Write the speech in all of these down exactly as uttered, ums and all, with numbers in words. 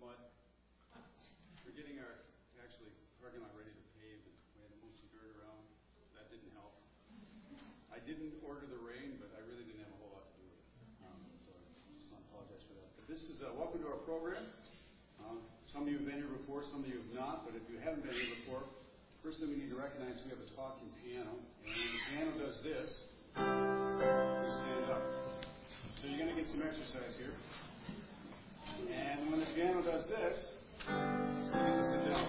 mud. We're getting our, actually, parking lot ready to pave, and we had to move some dirt around. That didn't help. I didn't order the rain, but I really didn't have a whole lot to do with it. Um, so I just want to apologize for that. But this is, uh, welcome to our program. Um, some of you have been here before, some of you have not, but if you haven't been here before, first thing we need to recognize we have a talking piano. And when the piano does this, you stand up. So you're going to get some exercise here. And when the piano does this, you're going to sit down.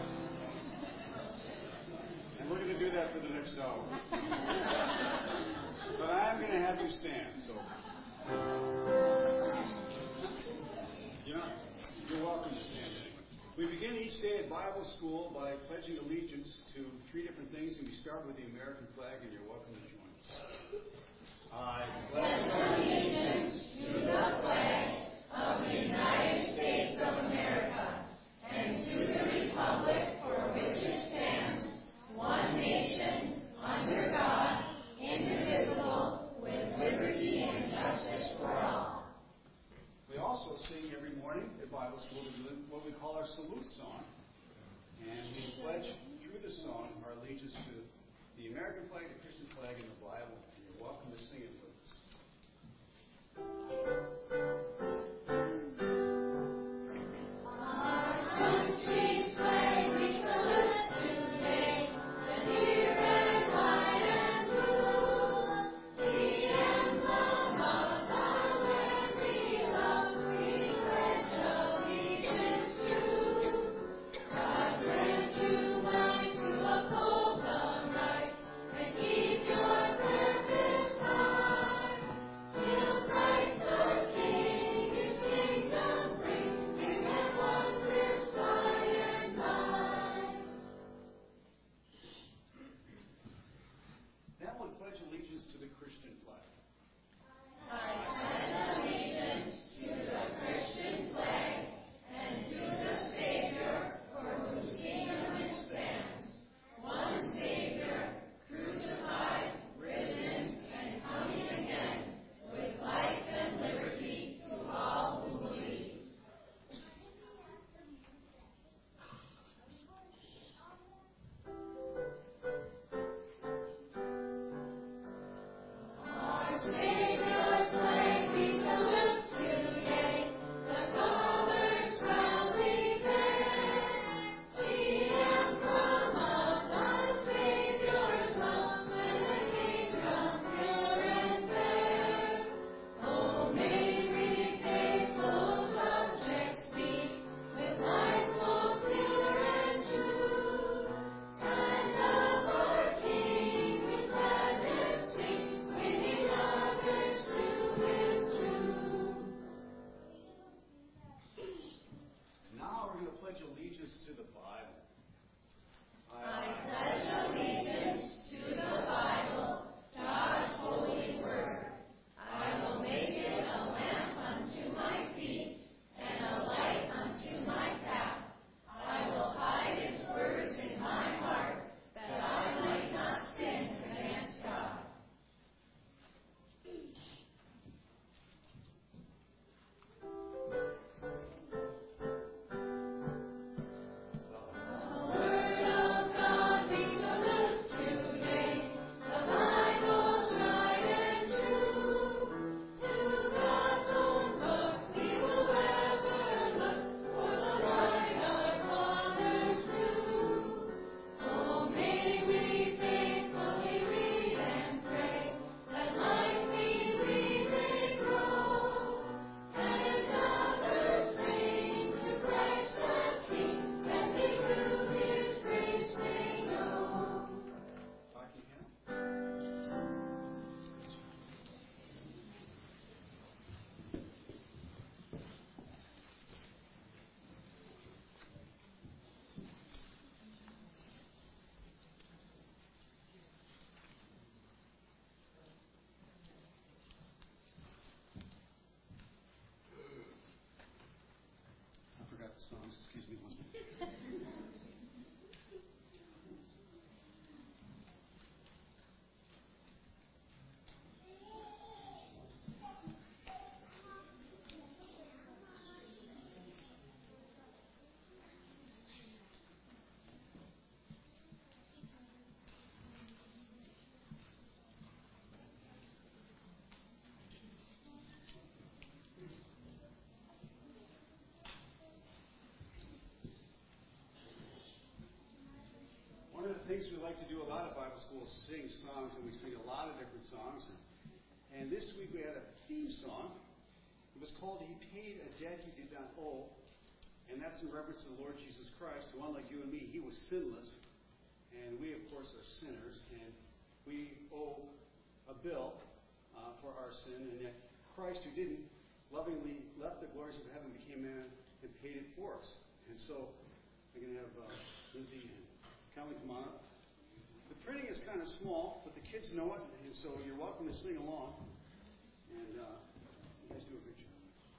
And we're going to do that for the next hour. But I'm going to have you stand, so you're, not, you're welcome to stand anyway. We begin each day at Bible school by pledging allegiance to three different things, and we start with the American flag, and you're welcome to join us. I pledge allegiance to the flag of the United States of America and to the republic for which it stands, one nation, under God, indivisible, with liberty and justice for all. We also sing every morning at Bible school what we call our salute song. And we pledge through the song our allegiance to the American flag, the Christian flag, and the Bible. And you're welcome to sing it with us. Songs. Excuse me one second. things we like to do a lot of Bible schools is sing songs, and we sing a lot of different songs. And, and this week we had a theme song. It was called He Paid a Debt He Did Not Owe. And that's in reference to the Lord Jesus Christ, who, unlike you and me, He was sinless. And we, of course, are sinners. And we owe a bill uh, for our sin. And yet Christ, who didn't, lovingly left the glories of heaven, became man and paid it for us. And so I'm going to have uh, Lizzie and Kelly come on up. The printing is kind of small, but the kids know it, and so you're welcome to sing along. And uh, you guys do a good job.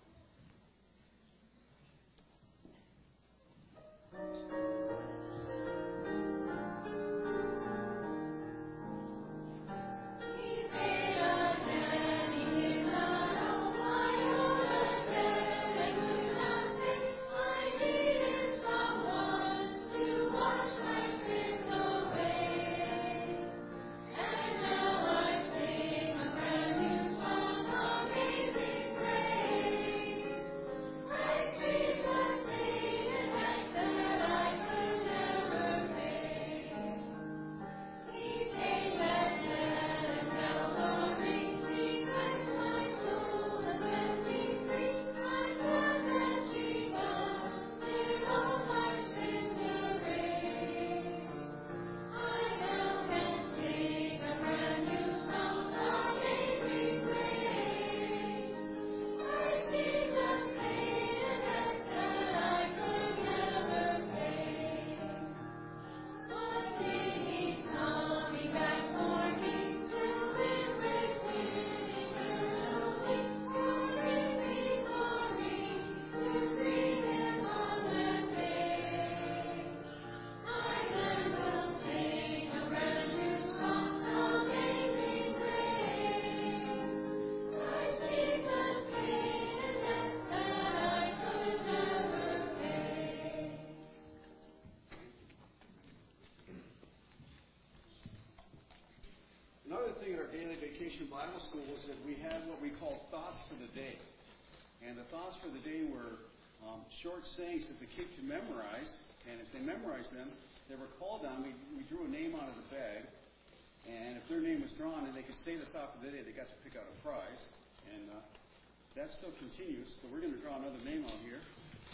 Bible school was that we had what we call thoughts for the day. And the thoughts for the day were um, short sayings that the kids could memorize. And as they memorized them, they were called on. We, we drew a name out of the bag. And if their name was drawn and they could say the thought for the day, they got to pick out a prize. And uh, that still continues. So we're going to draw another name out here.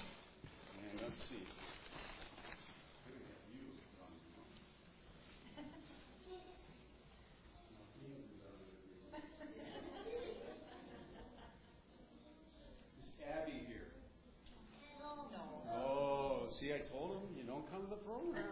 And let's see. Abby here. Oh, no. Oh, see, I told him you don't come to the program.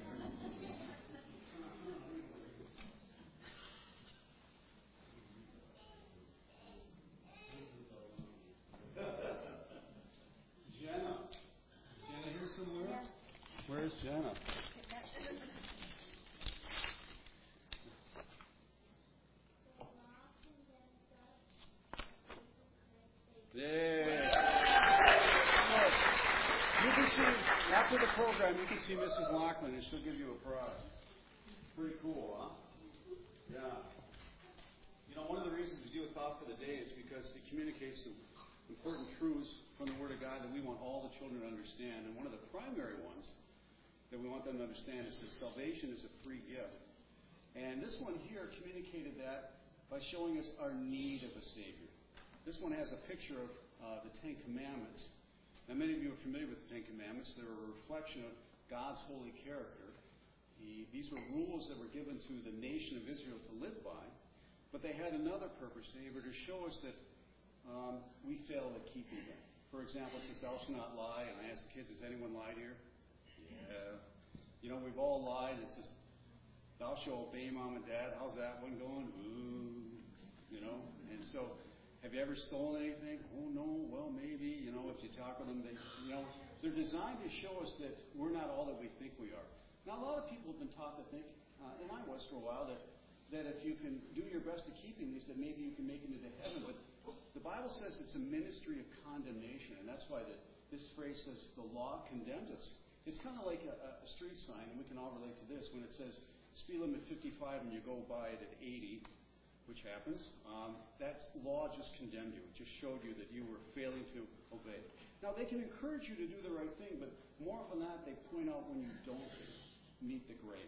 Jenna. Jenna here somewhere? Yeah. Where's Jenna? There. You can see, after the program, you can see Missus Lockman, and she'll give you a prize. Pretty cool, huh? Yeah. You know, one of the reasons we do a thought for the day is because it communicates some important truths from the Word of God that we want all the children to understand. And one of the primary ones that we want them to understand is that salvation is a free gift. And this one here communicated that by showing us our need of a Savior. This one has a picture of uh, the Ten Commandments. Now, many of you are familiar with the Ten Commandments. They're a reflection of God's holy character. He, these were rules that were given to the nation of Israel to live by, but they had another purpose. They were to show us that um, we fail at keeping them. For example, it says, "Thou shalt not lie." And I asked the kids, has anyone lied here? Yeah. You know, we've all lied. It says, "Thou shalt obey mom and dad." How's that one going? Ooh. You know? And so, have you ever stolen anything? Oh, no. Well, maybe. You know, if you talk with them, they, you know, they're designed to show us that we're not all that we think we are. Now, a lot of people have been taught to think, uh, and I was for a while, that, that if you can do your best at keeping these, that maybe you can make it into heaven. But the Bible says it's a ministry of condemnation, and that's why the, this phrase says the law condemns us. It's kind of like a, a street sign, and we can all relate to this, when it says speed limit fifty-five and you go by it at eighty, which happens. Um, that law just condemned you. It just showed you that you were failing to obey. Now, they can encourage you to do the right thing, but more often than not, they point out when you don't meet the grade.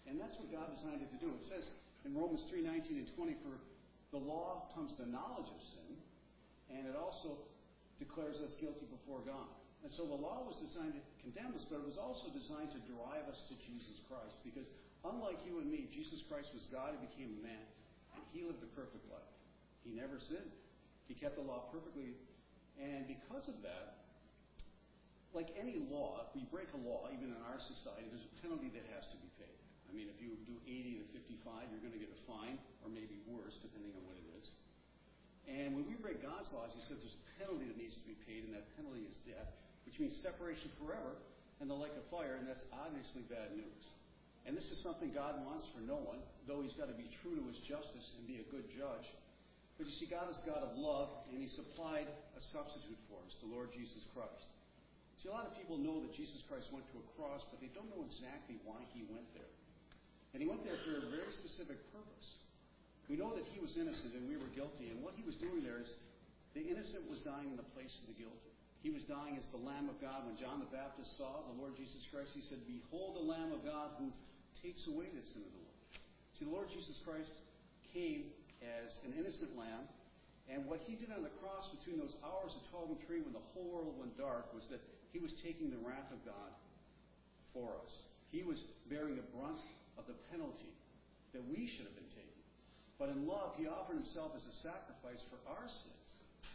And that's what God designed it to do. It says in Romans three nineteen and twenty, for the law comes the knowledge of sin, and it also declares us guilty before God. And so the law was designed to condemn us, but it was also designed to drive us to Jesus Christ. Because unlike you and me, Jesus Christ was God who became a man, and he lived a perfect life. He never sinned. He kept the law perfectly. And because of that, like any law, if we break a law, even in our society, there's a penalty that has to be paid. I mean, if you do eighty to fifty-five, you're going to get a fine, or maybe worse, depending on what it is. And when we break God's laws, he says there's a penalty that needs to be paid, and that penalty is death, which means separation forever and the lake of fire, and that's obviously bad news. And this is something God wants for no one, though he's got to be true to his justice and be a good judge. But you see, God is God of love, and he supplied a substitute for us, the Lord Jesus Christ. See, a lot of people know that Jesus Christ went to a cross, but they don't know exactly why he went there. And he went there for a very specific purpose. We know that he was innocent and we were guilty, and what he was doing there is the innocent was dying in the place of the guilty. He was dying as the Lamb of God. When John the Baptist saw the Lord Jesus Christ, he said, behold the Lamb of God who takes away the sin of the world. See, the Lord Jesus Christ came as an innocent lamb, and what he did on the cross between those hours of twelve and three when the whole world went dark was that he was taking the wrath of God for us. He was bearing the brunt of the penalty that we should have been taking. But in love, he offered himself as a sacrifice for our sins.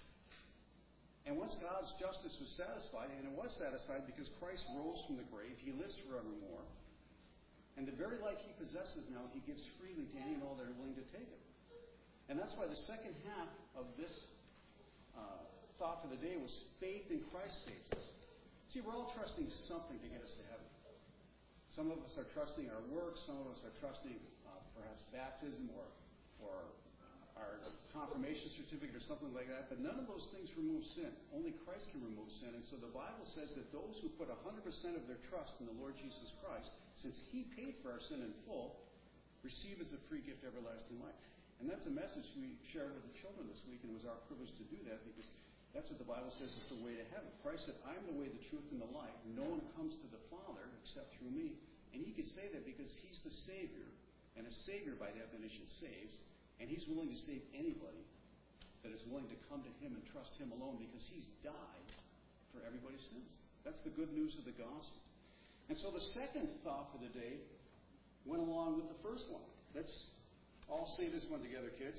And once God's justice was satisfied, and it was satisfied because Christ rose from the grave, he lives forevermore. And the very life he possesses now, he gives freely to any and all that are willing to take it. And that's why the second half of this uh, thought for the day was faith in Christ saves us. See, we're all trusting something to get us to heaven. Some of us are trusting our work. Some of us are trusting uh, perhaps baptism or, or uh, our confirmation certificate or something like that. But none of those things remove sin. Only Christ can remove sin. And so the Bible says that those who put one hundred percent of their trust in the Lord Jesus Christ, since he paid for our sin in full, receive as a free gift everlasting life. And that's a message we shared with the children this week, and it was our privilege to do that because that's what the Bible says is the way to heaven. Christ said, I am the way, the truth, and the life. No one comes to the Father except through me. And he could say that because he's the Savior, and a Savior by definition saves, and he's willing to save anybody that is willing to come to him and trust him alone because he's died for everybody's sins. That's the good news of the gospel. And so the second thought for the day went along with the first one. Let's all say this one together, kids.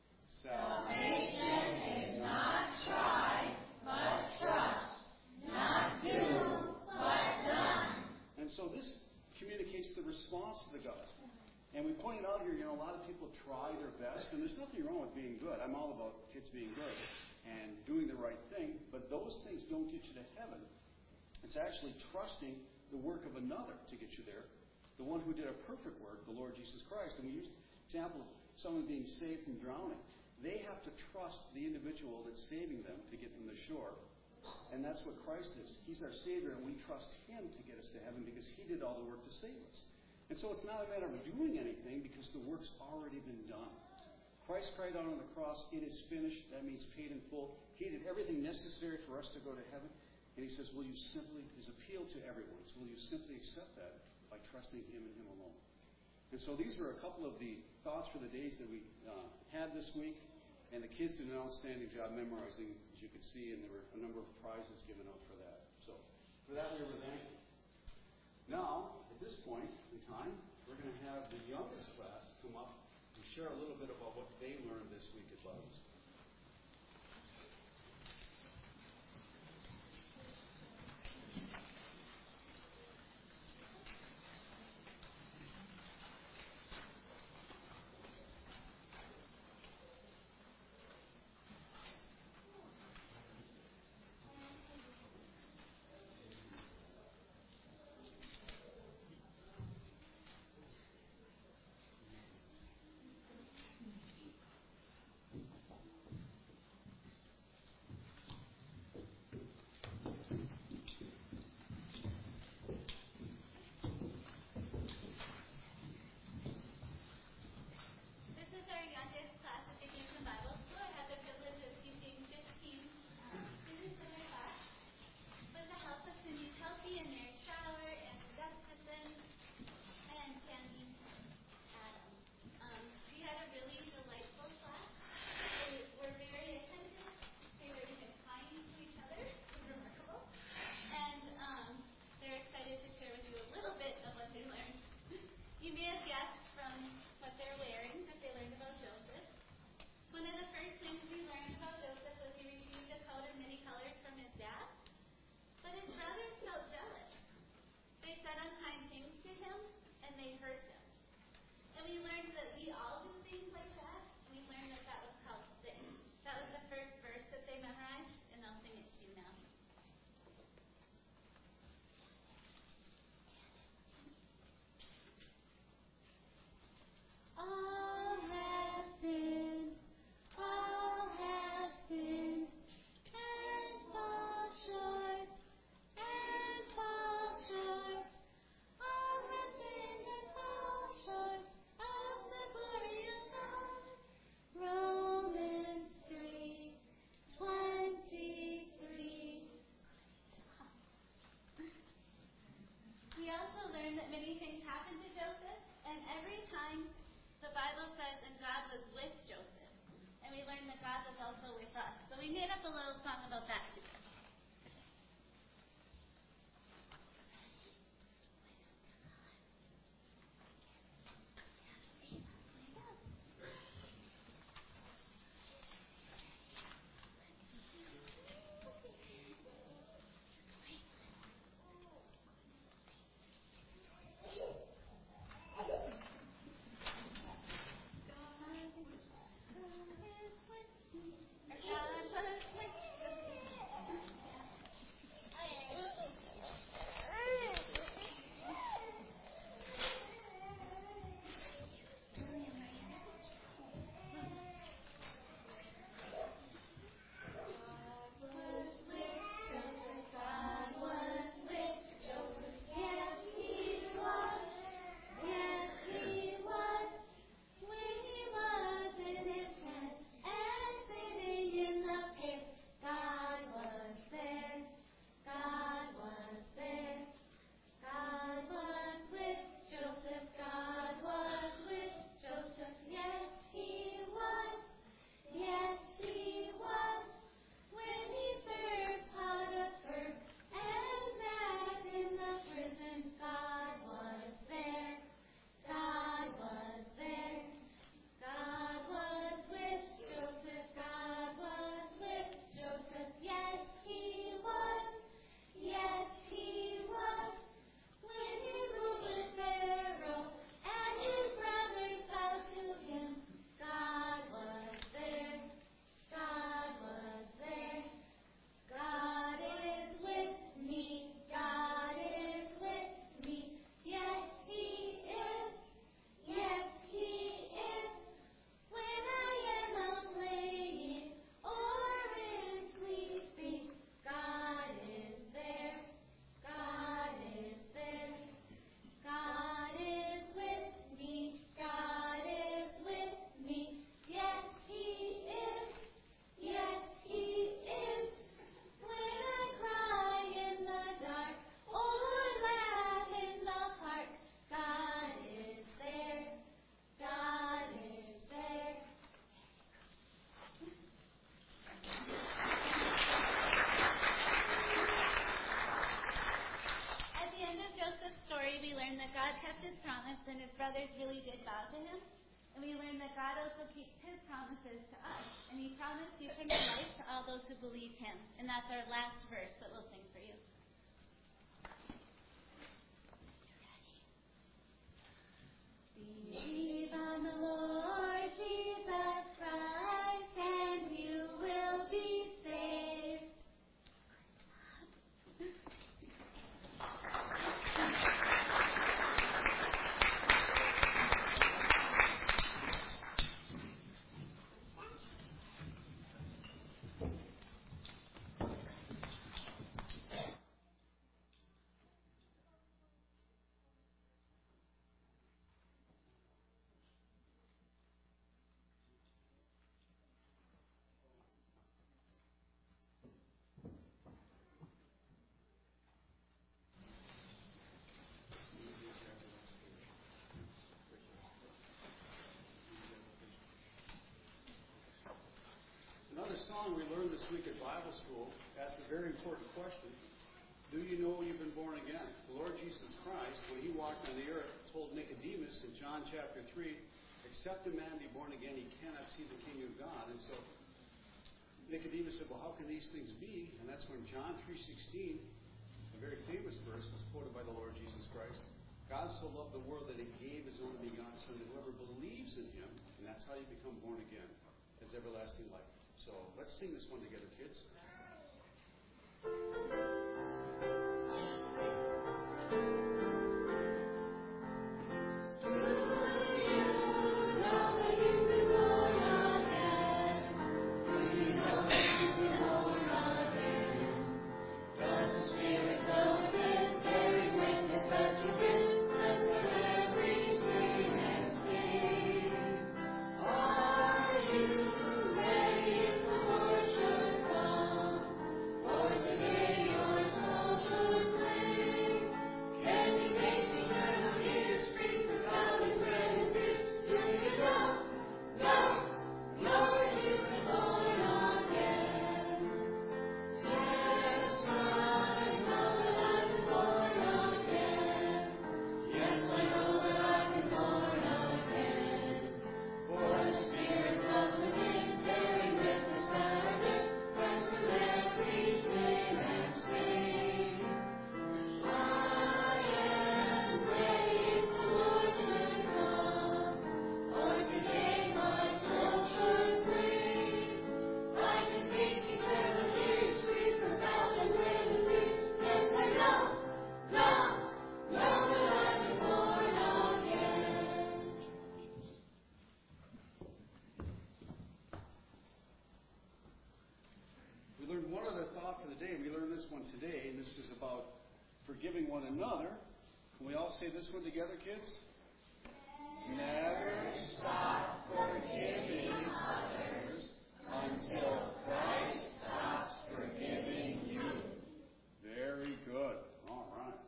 Salvation is not try, but trust. Not do, but done. And so this communicates the response to the gospel. And we pointed out here, you know, a lot of people try their best, and there's nothing wrong with being good. I'm all about kids being good and doing the right thing, but those things don't get you to heaven. It's actually trusting the work of another to get you there, the one who did a perfect work, the Lord Jesus Christ. And we used the example of someone being saved from drowning. They have to trust the individual that's saving them to get them to shore. And that's what Christ is. He's our Savior, and we trust him to get us to heaven because he did all the work to save us. And so it's not a matter of doing anything because the work's already been done. Christ cried out on the cross, it is finished. That means paid in full. He did everything necessary for us to go to heaven. And he says, will you simply, his appeal to everyone is, will you simply accept that by trusting him and him alone? And so these were a couple of the thoughts for the days that we uh, had this week. And the kids did an outstanding job memorizing, as you could see, and there were a number of prizes given out for that. So for that, we were thankful. Now, at this point in time, we're going to have the youngest class come up and share a little bit about what they learned this week at Buzz. Bible says, and God was with Joseph. And we learned that God was also with us. So we made up a little song about that too. We learned that God kept his promise and his brothers really did bow to him. And we learned that God also keeps his promises to us. And he promised eternal life to all those who believe him. And that's our last verse that we'll sing for you. Believe on the Lord Jesus Christ and you will be saved. Another song we learned this week at Bible school asks a very important question. Do you know you've been born again? The Lord Jesus Christ, when he walked on the earth, told Nicodemus in John chapter three, except a man be born again, he cannot see the kingdom of God. And so Nicodemus said, well, how can these things be? And that's when John three sixteen, a very famous verse, was quoted by the Lord Jesus Christ. God so loved the world that he gave his only begotten Son, that whoever believes in him, and that's how you become born again, has everlasting life. So let's sing this one together, kids. Are you ready if the Lord should come? We learned one other thought for the day, and we learned this one today, and this is about forgiving one another. Can we all say this one together, kids? Never stop forgiving others until Christ stops forgiving you. Very good. All right.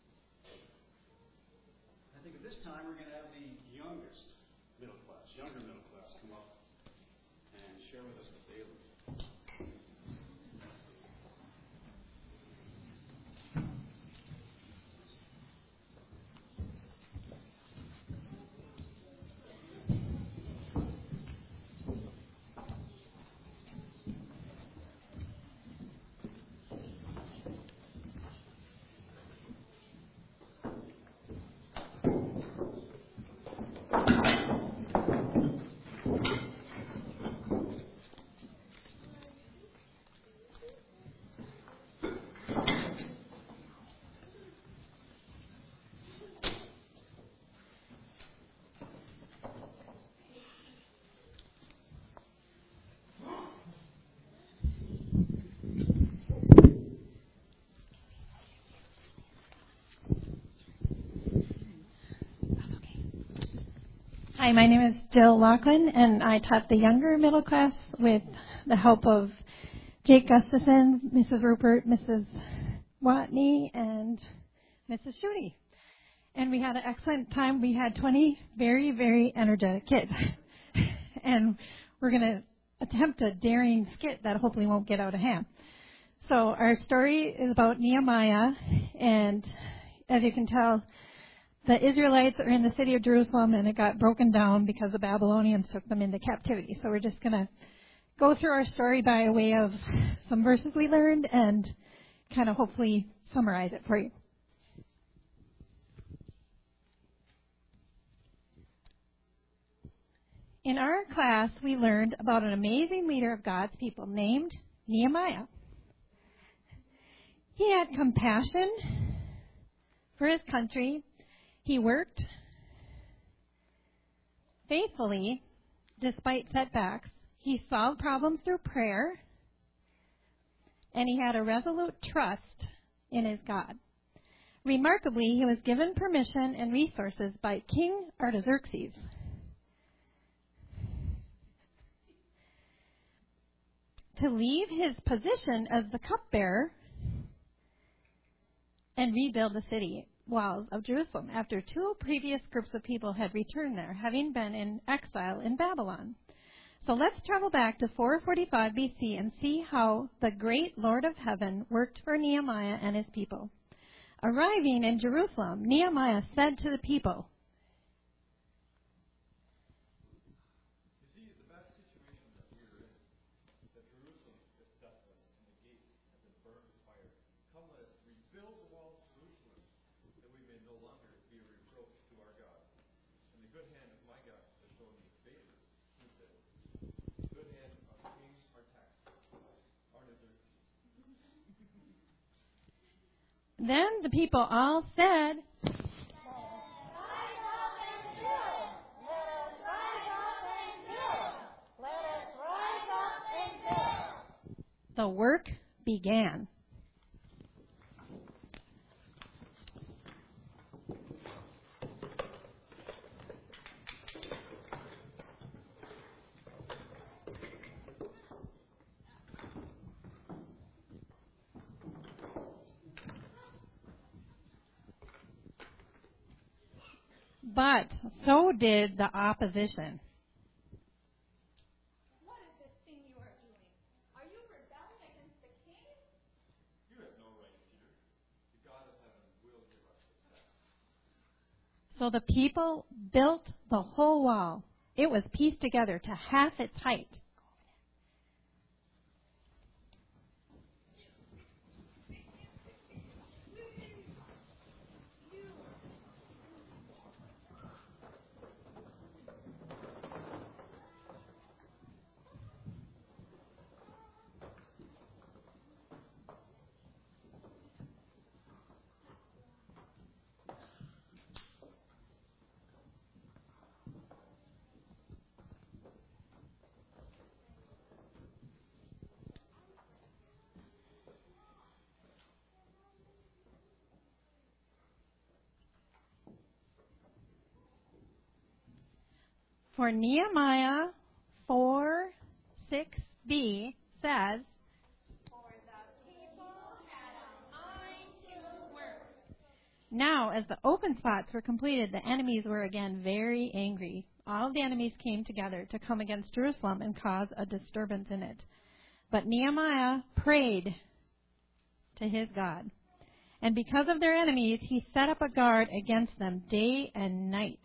I think at this time we're going to have the youngest middle class, younger middle class, come up and share with us what they learned. Hi, my name is Jill Laughlin, and I taught the younger middle class with the help of Jake Gustafson, Missus Rupert, Missus Watney, and Missus Schutte. And we had an excellent time. We had twenty very, very energetic kids. And we're going to attempt a daring skit that hopefully won't get out of hand. So our story is about Nehemiah, and as you can tell, the Israelites are in the city of Jerusalem, and it got broken down because the Babylonians took them into captivity. So we're just going to go through our story by way of some verses we learned and kind of hopefully summarize it for you. In our class, we learned about an amazing leader of God's people named Nehemiah. He had compassion for his country. He worked faithfully despite setbacks. He solved problems through prayer, and he had a resolute trust in his God. Remarkably, he was given permission and resources by King Artaxerxes to leave his position as the cupbearer and rebuild the city walls of Jerusalem after two previous groups of people had returned there, having been in exile in Babylon. So let's travel back to four forty-five B C and see how the great Lord of Heaven worked for Nehemiah and his people. Arriving in Jerusalem, Nehemiah said to the people, then the people all said, the work began. But so did the opposition. What is this thing you are doing? Are you rebelling against the king? You have no right here. The God of heaven will give us success. So the people built the whole wall. It was pieced together to half its height. For Nehemiah four six b says, For the people had a mind to work. now as the open spots were completed, the enemies were again very angry. All the enemies came together to come against Jerusalem and cause a disturbance in it. But Nehemiah prayed to his God. And because of their enemies, he set up a guard against them day and night.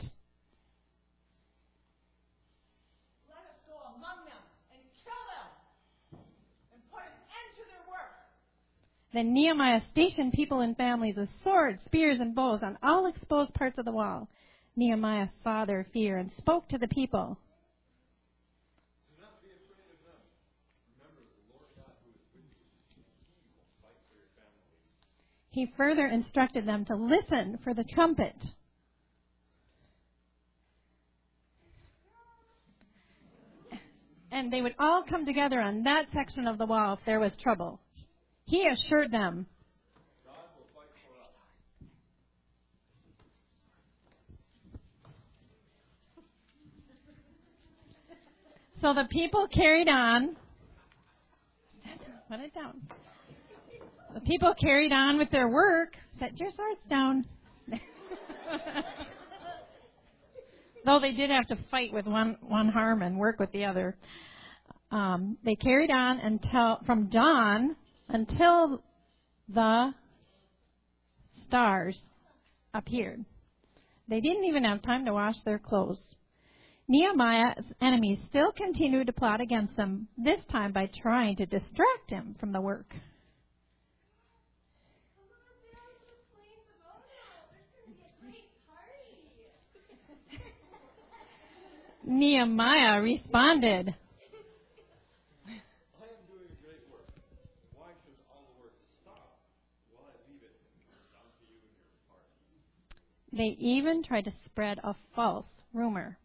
Let us go among them and kill them and put an end to their work. Then Nehemiah stationed people and families with swords, spears, and bows on all exposed parts of the wall. Nehemiah saw their fear and spoke to the people. Do not be afraid of them. Remember the Lord God who is with you, and He will fight for your family. He further instructed them to listen for the trumpet. And they would all come together on that section of the wall if there was trouble. He assured them, God will fight for us. so the people carried on. Put it down. The people carried on with their work. Set your swords down. Though they did have to fight with one, one arm and work with the other. Um, they carried on until from dawn until the stars appeared. They didn't even have time to wash their clothes. Nehemiah's enemies still continued to plot against them, this time by trying to distract him from the work. Come on down to the place of Odo. There's going to be a great party. Nehemiah responded, I am doing a great work. Why should all the work stop while I leave it down to you and your party? they even tried to spread a false rumor.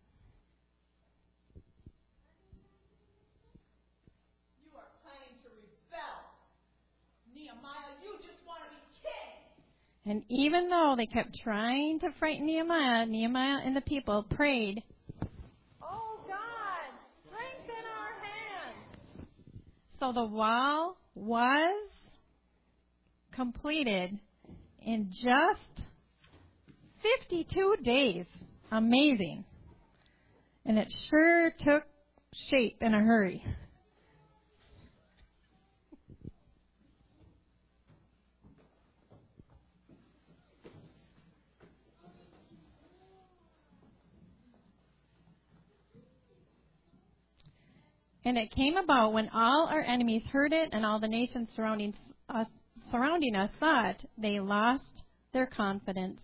You are planning to rebel. Nehemiah, you just want to be king. And even though they kept trying to frighten Nehemiah, Nehemiah and the people prayed. Oh, God, strengthen our hands. So the wall was completed in just fifty-two days. Amazing. And it sure took shape in a hurry. And it came about when all our enemies heard it and all the nations surrounding us, surrounding us saw it, they lost their confidence.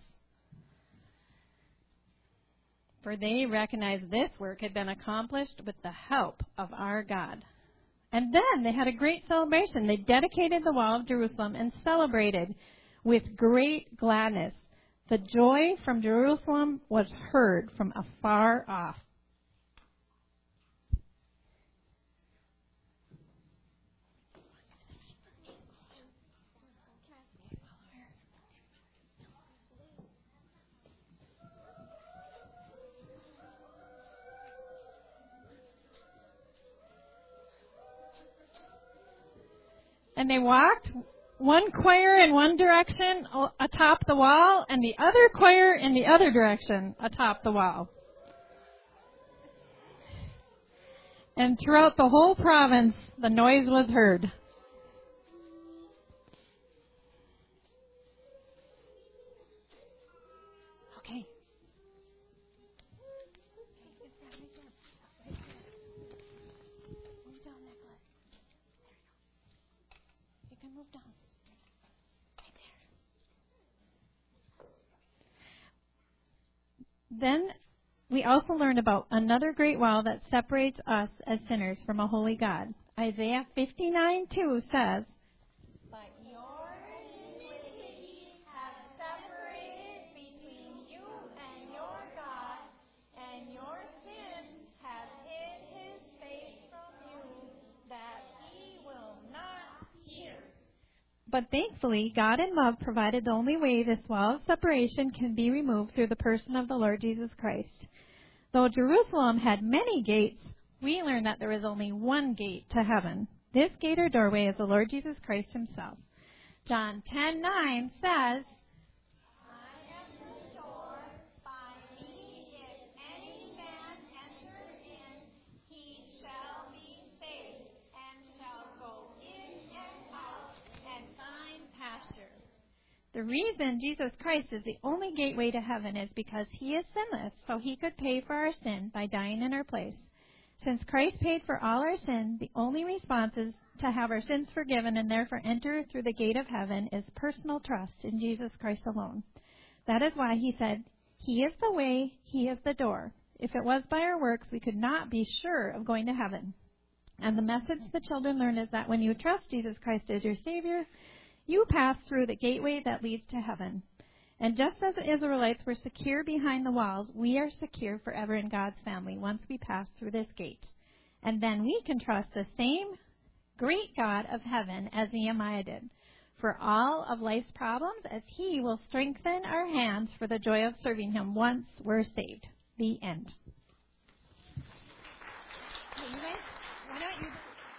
For they recognized this work had been accomplished with the help of our God. And then they had a great celebration. They dedicated the wall of Jerusalem and celebrated with great gladness. The joy from Jerusalem was heard from afar off. And they walked one choir in one direction atop the wall and the other choir in the other direction atop the wall. And throughout the whole province, the noise was heard. Okay. Move down, Nicholas. You can move down. Right there. Then we also learned about another great wall that separates us as sinners from a holy God. Isaiah fifty-nine two says, But your iniquities have separated between you and your God, and your sins have hid his face from you, that he will not hear. but thankfully, God in love provided the only way this wall of separation can be removed through the person of the Lord Jesus Christ. Though Jerusalem had many gates, we learn that there is only one gate to heaven. This gate or doorway is the Lord Jesus Christ himself. John ten nine says, I am the door. By me, if any man enter in, he shall be saved, and shall go in and out, and find pasture. the reason Jesus Christ is the only gateway to heaven is because he is sinless, so he could pay for our sin by dying in our place. Since Christ paid for all our sin, the only response is to have our sins forgiven and therefore enter through the gate of heaven is personal trust in Jesus Christ alone. That is why he said, he is the way, he is the door. If it was by our works, we could not be sure of going to heaven. And the message the children learn is that when you trust Jesus Christ as your Savior, you pass through the gateway that leads to heaven. And just as the Israelites were secure behind the walls, we are secure forever in God's family once we pass through this gate. And then we can trust the same great God of heaven as Nehemiah did for all of life's problems, as he will strengthen our hands for the joy of serving him once we're saved. The end. Hey, you guys, why don't you...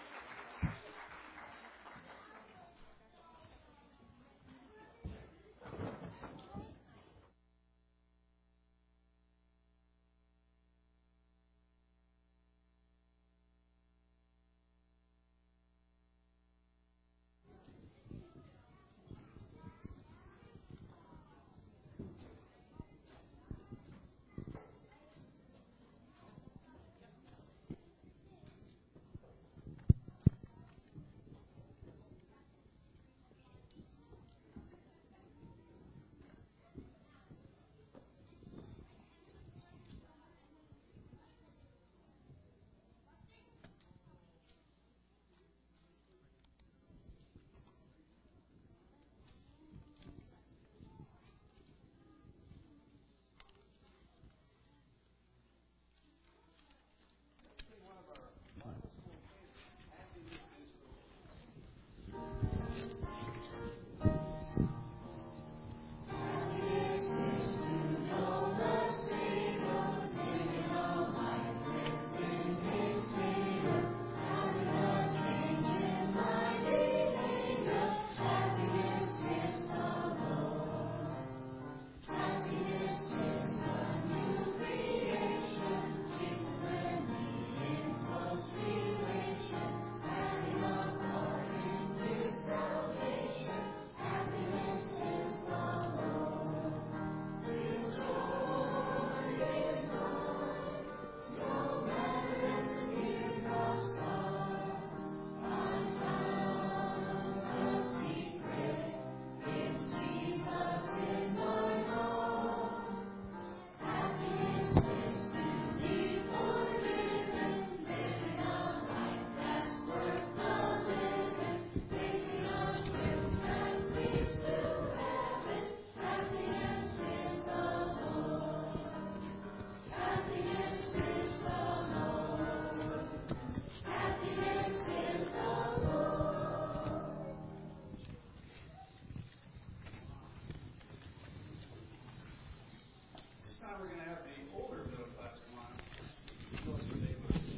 We're going to have the older middle class come on. Show us what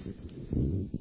they learned.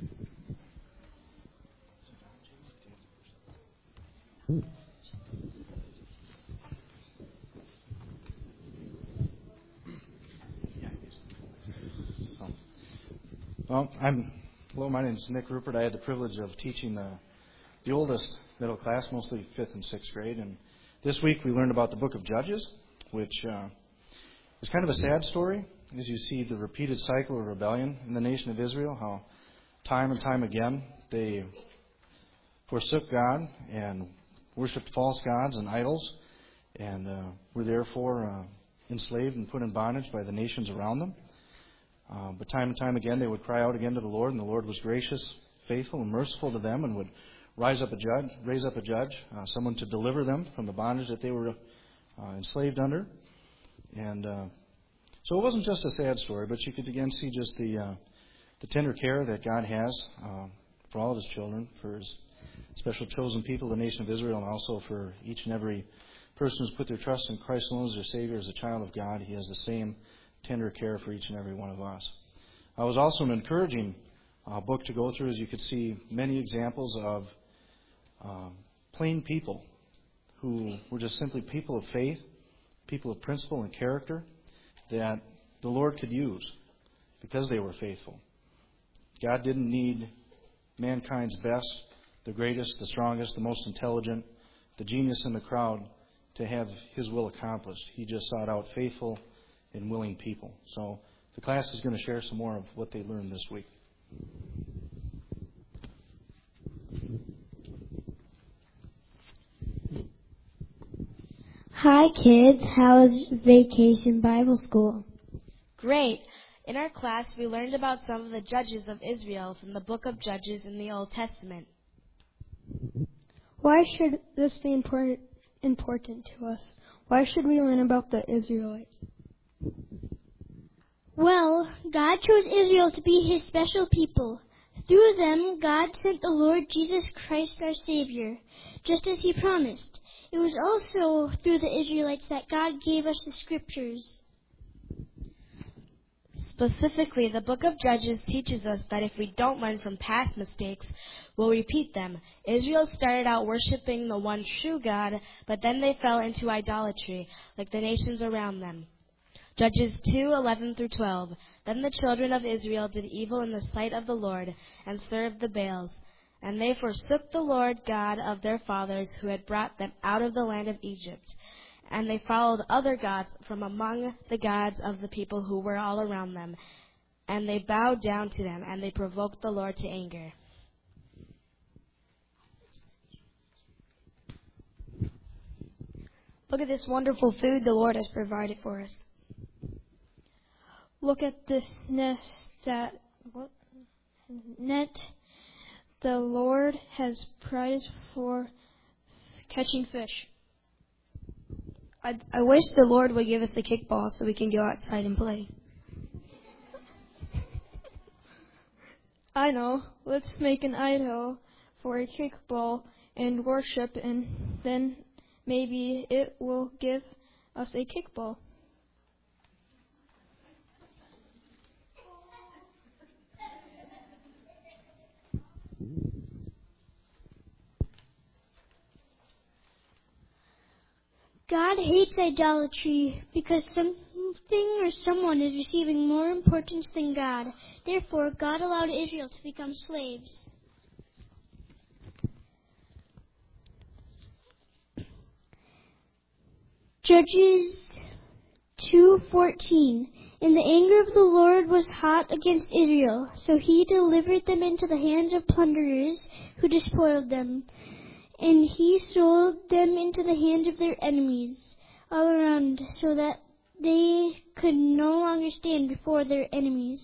Well, I'm, hello, my name is Nick Rupert. I had the privilege of teaching the, the oldest middle class, mostly fifth and sixth grade. And this week we learned about the book of Judges, which uh, is kind of a sad story, as you see the repeated cycle of rebellion in the nation of Israel, how time and time again they forsook God and worshipped false gods and idols, and uh, were therefore uh, enslaved and put in bondage by the nations around them. Uh, but time and time again they would cry out again to the Lord, and the Lord was gracious, faithful, and merciful to them, and would rise up a judge, raise up a judge, uh, someone to deliver them from the bondage that they were uh, enslaved under. And uh, so it wasn't just a sad story, but you could again see just the uh, the tender care that God has uh, for all of His children, for His special chosen people, the nation of Israel, and also for each and every person who's put their trust in Christ alone as their Savior, as a child of God. He has the same tender care for each and every one of us. Uh, it was also an encouraging uh, book to go through, as you could see many examples of uh, plain people who were just simply people of faith, people of principle and character that the Lord could use because they were faithful. God didn't need mankind's best, the greatest, the strongest, the most intelligent, the genius in the crowd to have His will accomplished. He just sought out faithful and willing people. So the class is going to share some more of what they learned this week. Hi kids, how was Vacation Bible School? Great. In our class, we learned about some of the judges of Israel from the book of Judges in the Old Testament. Why should this be important, important to us? Why should we learn about the Israelites? Well, God chose Israel to be His special people. Through them, God sent the Lord Jesus Christ, our Savior, just as He promised. It was also through the Israelites that God gave us the Scriptures. Specifically, the book of Judges teaches us that if we don't learn from past mistakes, we'll repeat them. Israel started out worshiping the one true God, but then they fell into idolatry, like the nations around them. Judges two, eleven through twelve. Then the children of Israel did evil in the sight of the Lord, and served the Baals. And they forsook the Lord God of their fathers, who had brought them out of the land of Egypt. And they followed other gods from among the gods of the people who were all around them. And they bowed down to them, and they provoked the Lord to anger. Look at this wonderful food the Lord has provided for us. Look at this nest that what, net the Lord has prized for catching fish. I, I wish the Lord would give us a kickball so we can go outside and play. I know. Let's make an idol for a kickball and worship, and then maybe it will give us a kickball. God hates idolatry because something or someone is receiving more importance than God. Therefore, God allowed Israel to become slaves. Judges two fourteen. And the anger of the Lord was hot against Israel, so He delivered them into the hands of plunderers who despoiled them. And He sold them into the hands of their enemies all around, so that they could no longer stand before their enemies.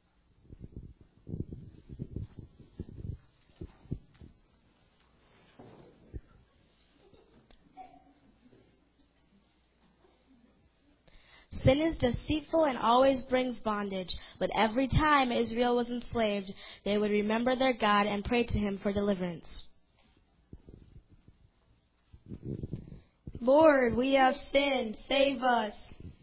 Sin is deceitful and always brings bondage, but every time Israel was enslaved, they would remember their God and pray to Him for deliverance. Lord, we have sinned. Save us.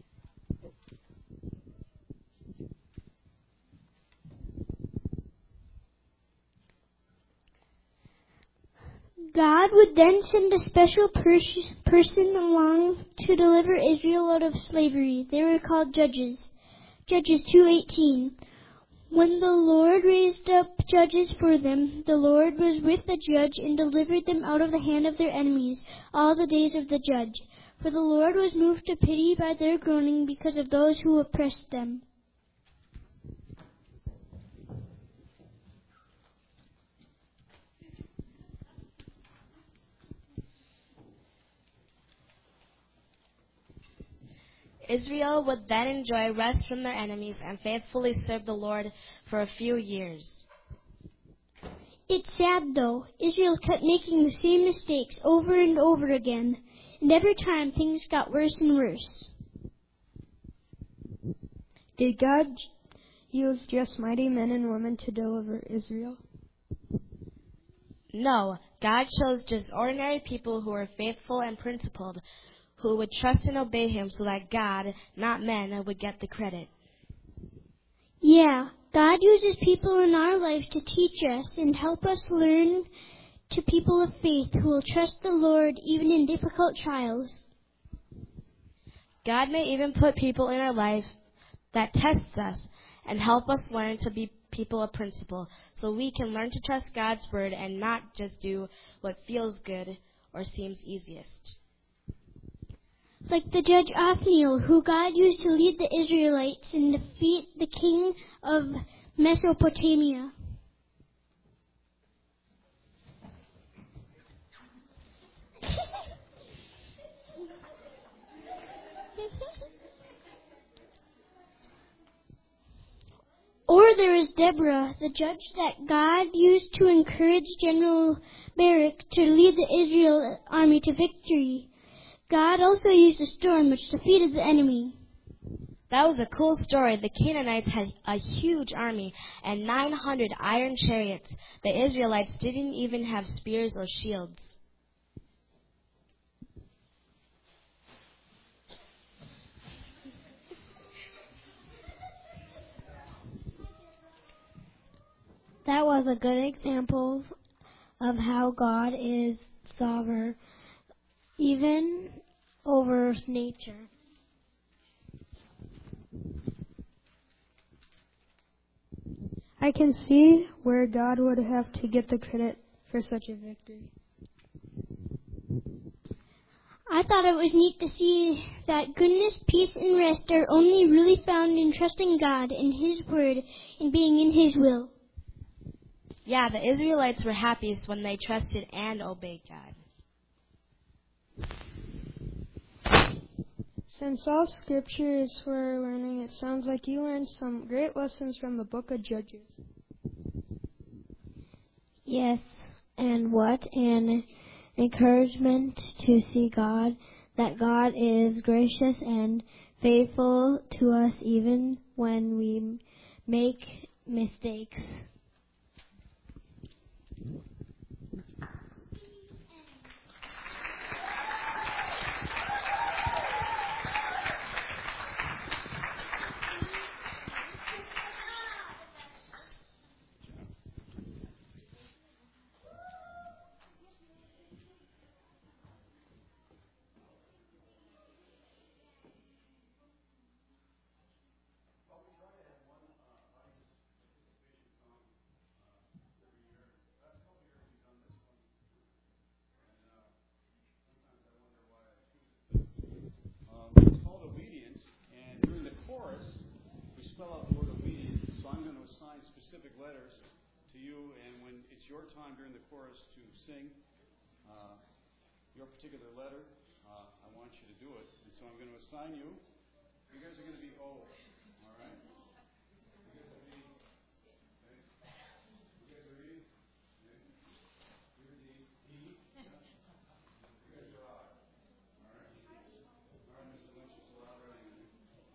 God would then send a special pers- person along to deliver Israel out of slavery. They were called judges. Judges two eighteen. When the Lord raised up judges for them, the Lord was with the judge and delivered them out of the hand of their enemies all the days of the judge. For the Lord was moved to pity by their groaning because of those who oppressed them. Israel would then enjoy rest from their enemies and faithfully serve the Lord for a few years. It's sad, though. Israel kept making the same mistakes over and over again, and every time things got worse and worse. Did God use just mighty men and women to deliver Israel? No, God chose just ordinary people who were faithful and principled, who would trust and obey him so that God, not men, would get the credit. Yeah, God uses people in our life to teach us and help us learn to people of faith who will trust the Lord even in difficult trials. God may even put people in our life that tests us and help us learn to be people of principle so we can learn to trust God's word and not just do what feels good or seems easiest. Like the judge Othniel, who God used to lead the Israelites and defeat the king of Mesopotamia. Or there is Deborah, the judge that God used to encourage General Barak to lead the Israel army to victory. God also used a storm which defeated the enemy. That was a cool story. The Canaanites had a huge army and nine hundred iron chariots. The Israelites didn't even have spears or shields. That was a good example of how God is sovereign, even over nature. I can see where God would have to get the credit for such a victory. I thought it was neat to see that goodness, peace, and rest are only really found in trusting God and His Word and being in His will. Yeah, the Israelites were happiest when they trusted and obeyed God. Since all scripture is for learning, it sounds like you learned some great lessons from the book of Judges. Yes, and what an encouragement to see God, that God is gracious and faithful to us even when we make mistakes. spell out the word obedience, so I'm going to assign specific letters to you, and when it's your time during the chorus to sing uh, your particular letter, uh, I want you to do it. And so I'm going to assign you. You guys are going to be O, all right? You guys are E. Okay? You guys are E. Okay? You're D. E. Yeah. You guys are I. All right? All right, Mister Lynch, it's a lot writing on you.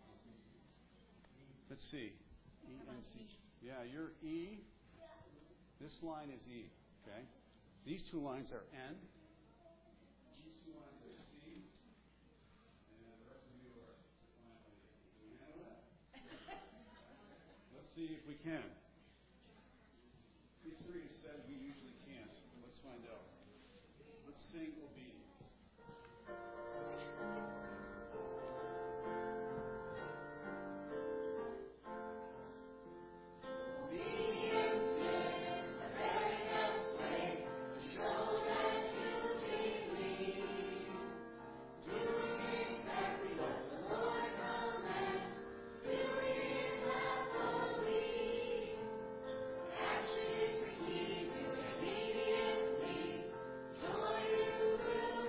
Let's see. E and C. Yeah, you're E. This line is E. Okay? These two lines are N. These two lines are C. And the rest of you are finally. Can you handle that? Let's see if we can. These three said we usually can't. Let's find out. Let's sing obedience. Joy you will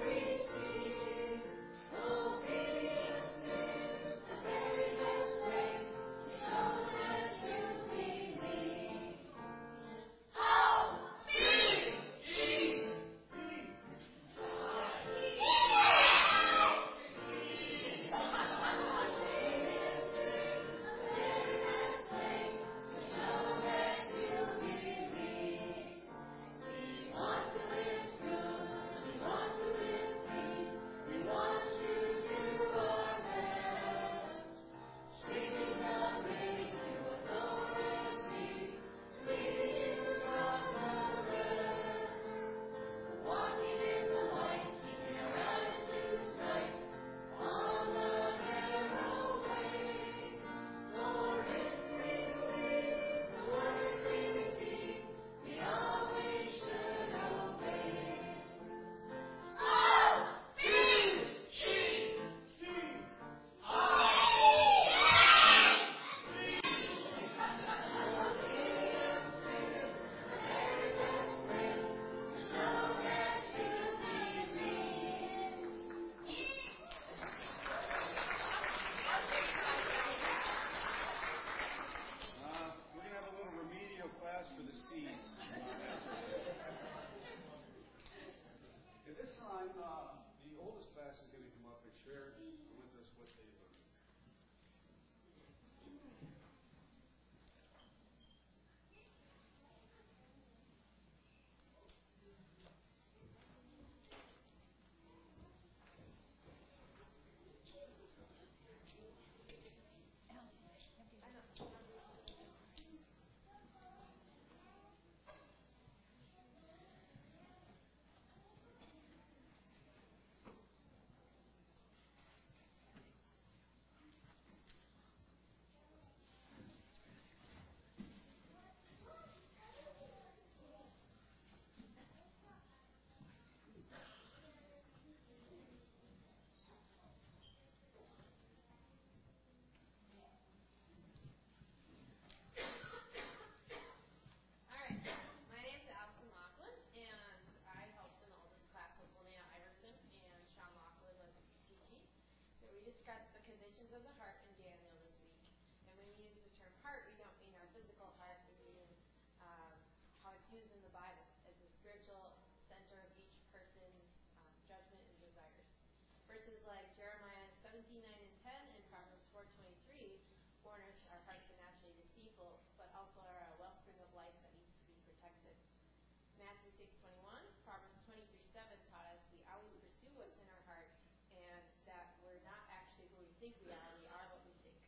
time, uh, the oldest class is going to come up and share with us what they learned. Of the heart in Daniel this week. And when we use the term heart, we don't mean our physical heart, we mean um, how it's used in the Bible as the spiritual center of each person's um, judgment and desires. Verses like Jeremiah seventeen, nine and ten and Proverbs four twenty-three warn us our hearts are naturally deceitful, but also are a wellspring of life that needs to be protected. Matthew six twenty-one, Proverbs twenty-three seven taught us we always pursue what's in our heart, and that we're not actually who we think we are, we are what we think.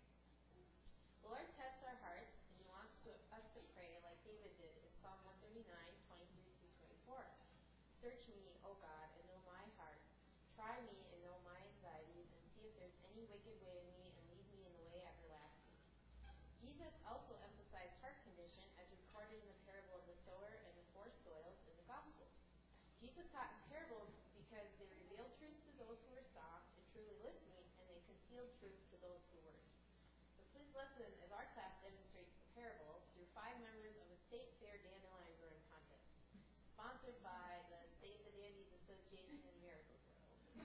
The Lord tests our hearts, and He wants to, us to pray like David did in Psalm one thirty-nine, twenty-three through twenty-four. Search me, O God, and know my heart. Try me and know my anxieties, and see if there's any wicked way in me, and lead me in the way everlasting. Jesus also emphasized heart condition as recorded in the parable of the sower and the four soils in the Gospels. Jesus taught in parables because they revealed truth to those who were soft and truly listening, and they concealed truth to those who weren't. So please listen as our class demonstrates the parable through five members of a state fair dandelion growing contest, sponsored by the Save the Dandies Association and Miracle-Gro.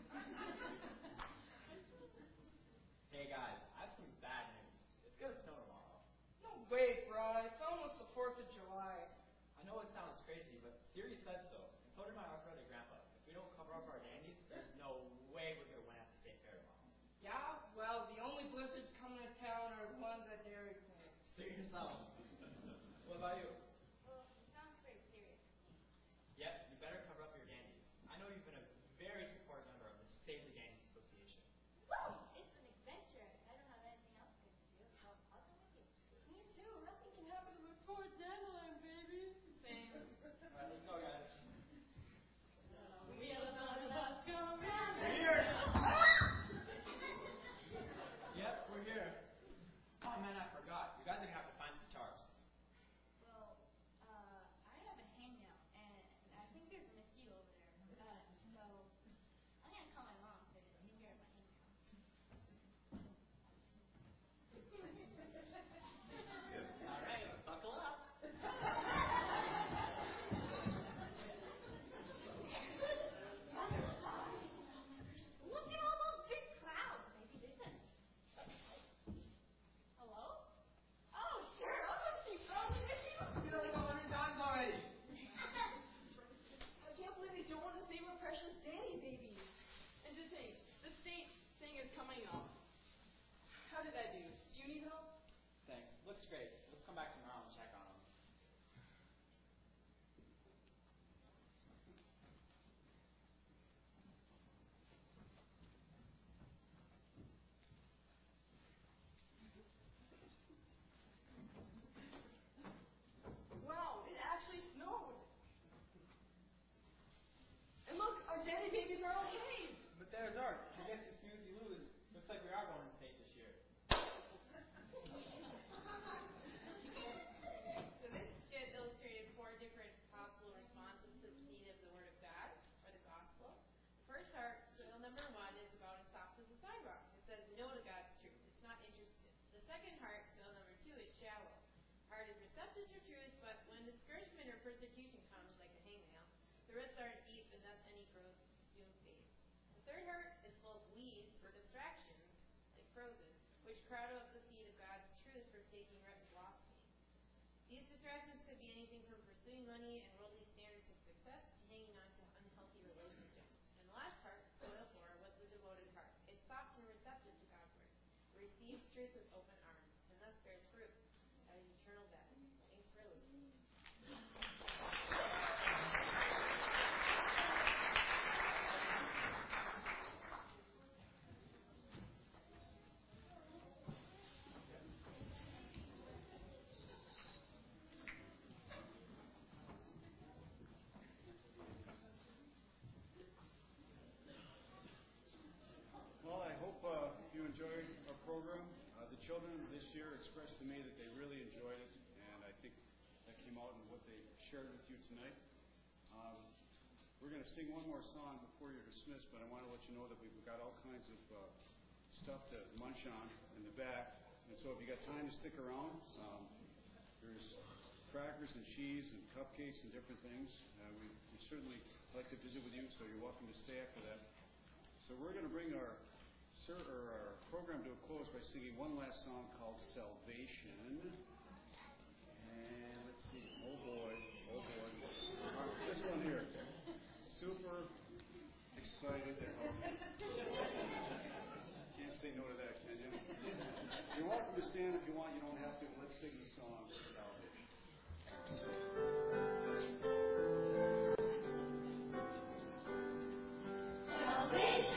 Hey guys, I have some bad news. It's gonna snow tomorrow. No way, bro. It's almost the fourth of July. I know it sounds crazy, but Siri said so. And so did my arthritic grandpa. If we don't cover up our dandies, there's no way we're gonna win at the state fair tomorrow. Yeah? Well, the only blizzards coming to town are the ones at Dairy Queen. Suit yourself. What about you? Well, it sounds pretty serious. Yep, you better cover up your dandies. I know you've been a very supportive member of the Save the Dandies Association. Woo! It's an adventure. I don't have anything else good to do, so I'll go with you. Me too. Nothing can happen to a poor dandelion, baby. Same. Alright, let's go, guys. Wheel of love, go round. We're here! Yep, we're here. Oh man, I forgot. You guys are gonna have to find some guitars. Well, uh, I have a hangnail, and I think there's a mosquito over there. Uh, so I'm gonna call my mom to take care of my hangnail. Alright, buckle up. Look at all those big clouds. Maybe they can. Hello? Oh, sure. I'll come see Frozen with you. It's only one hundred times already. I can't believe they don't want to save our precious Danny babies. And to think, the state thing is coming up. How did I do? Do you need help? Thanks. Looks great. Let's come back tomorrow and check on them. Wow, it actually snowed. And look, our Danny babies are okay. But there's Art. I guess you snooze, you lose. Looks like we are going to state this year. So this skit illustrated four different possible responses to the seed of the Word of God, or the Gospel. The first part, soil number one, is about as soft as a sidewalk. It says no to God's truth. It's not interested. The second heart, soil number two, is shallow. Heart is receptive to truth, but when discouragement or persecution comes, like a hangnail, the roots aren't deep and thus any growth soon fades. The third heart is full of weeds or distractions, like frozen, which crowd out the seed of God's truth from taking root and blossoming. These distractions could be anything from pursuing money and worldly standards of success to hanging on to unhealthy relationships. And the last truth with open arms, and thus bears fruit at an eternal death. Thanks for listening. Well, I hope uh, you enjoyed our program. Uh, the children this year expressed to me that they really enjoyed it, and I think that came out in what they shared with you tonight. Um, we're going to sing one more song before you're dismissed, but I want to let you know that we've got all kinds of uh, stuff to munch on in the back. And so if you got time to stick around, um, there's crackers and cheese and cupcakes and different things. Uh, we would certainly like to visit with you, so you're welcome to stay after that. So we're going to bring our, sir, or our program to a close by singing one last song called Salvation. And let's see. Oh boy. Oh boy. Uh, this one here. Super excited to help you. Can't say no to that, can you? You're welcome to stand if you want. You don't have to. Let's sing the song Salvation. Salvation.